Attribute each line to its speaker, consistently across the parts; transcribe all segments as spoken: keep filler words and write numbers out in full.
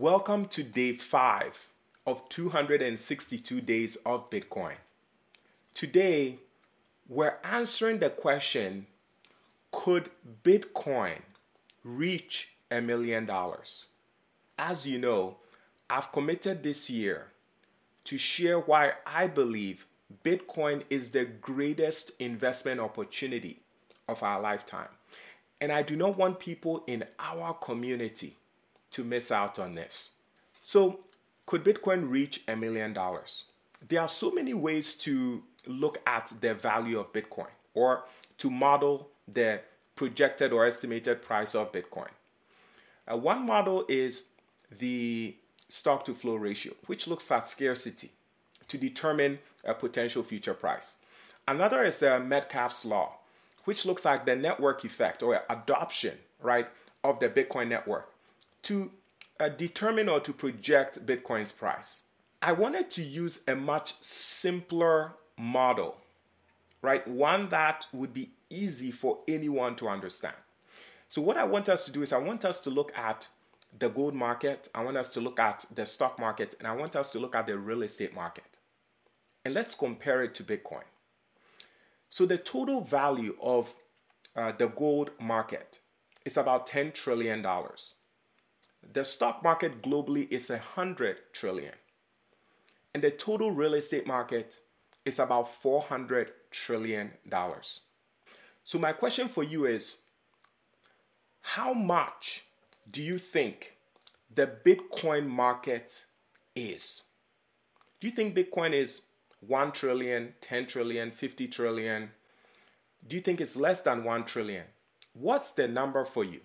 Speaker 1: Welcome to day five of two hundred sixty-two days of Bitcoin. Today, we're answering the question, could Bitcoin reach a million dollars? As you know, I've committed this year to share why I believe Bitcoin is the greatest investment opportunity of our lifetime. And I do not want people in our community to miss out on this. So, could Bitcoin reach a million dollars? There are so many ways to look at the value of Bitcoin or to model the projected or estimated price of Bitcoin. Uh, one model is the stock to flow ratio, which looks at scarcity to determine a potential future price. Another is uh, Metcalfe's law, which looks at the network effect or adoption, right, of the Bitcoin network to uh, determine or to project Bitcoin's price. I wanted to use a much simpler model, right? One that would be easy for anyone to understand. So what I want us to do is I want us to look at the gold market, I want us to look at the stock market, and I want us to look at the real estate market. And let's compare it to Bitcoin. So the total value of uh, the gold market is about ten trillion dollars. The stock market globally is one hundred trillion dollars. And the total real estate market is about four hundred trillion dollars. So my question for you is, how much do you think the Bitcoin market is? Do you think Bitcoin is one trillion, ten trillion, fifty trillion? Do you think it's less than one trillion? What's the number for you?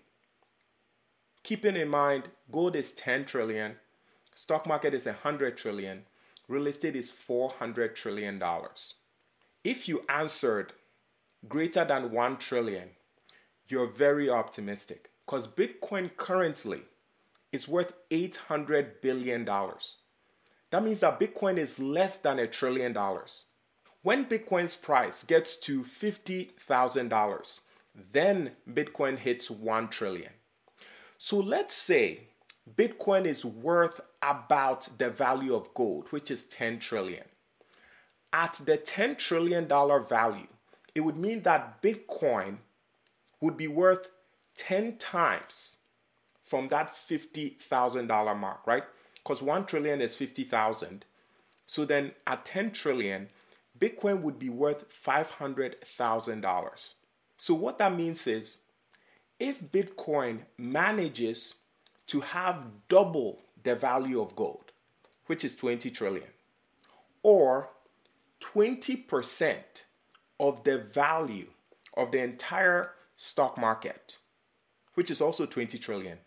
Speaker 1: Keeping in mind, gold is ten trillion, stock market is one hundred trillion, real estate is four hundred trillion dollars. If you answered greater than one trillion, you're very optimistic because Bitcoin currently is worth eight hundred billion dollars. That means that Bitcoin is less than a trillion dollars. When Bitcoin's price gets to fifty thousand dollars, then Bitcoin hits one trillion. So let's say Bitcoin is worth about the value of gold, which is ten trillion. At the ten trillion dollars value, it would mean that Bitcoin would be worth ten times from that fifty thousand dollars mark, right? Because one trillion is fifty thousand. So then at ten trillion, Bitcoin would be worth five hundred thousand dollars. So what that means is, if Bitcoin manages to have double the value of gold, which is twenty trillion, or twenty percent of the value of the entire stock market, which is also twenty trillion,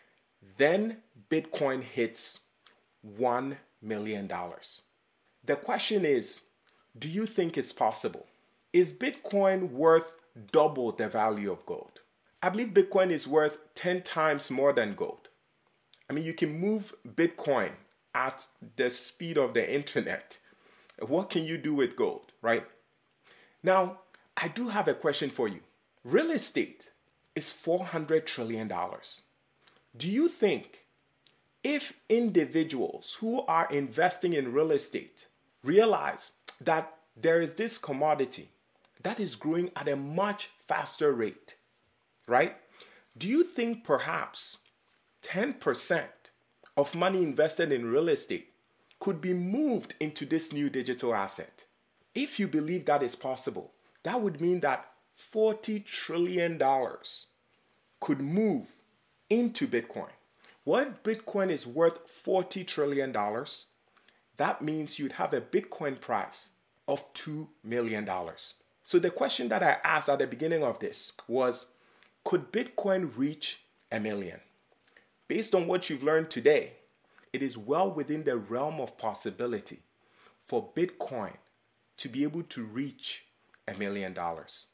Speaker 1: then Bitcoin hits one million dollars. The question is, do you think it's possible? Is Bitcoin worth double the value of gold? I believe Bitcoin is worth ten times more than gold. I mean, you can move Bitcoin at the speed of the internet. What can you do with gold, right? Now, I do have a question for you. Real estate is four hundred trillion dollars. Do you think if individuals who are investing in real estate realize that there is this commodity that is growing at a much faster rate, right? Do you think perhaps ten percent of money invested in real estate could be moved into this new digital asset? If you believe that is possible, that would mean that forty trillion dollars could move into Bitcoin. Well, if Bitcoin is worth forty trillion dollars, that means you'd have a Bitcoin price of two million dollars. So the question that I asked at the beginning of this was, could Bitcoin reach a million? Based on what you've learned today, it is well within the realm of possibility for Bitcoin to be able to reach a million dollars.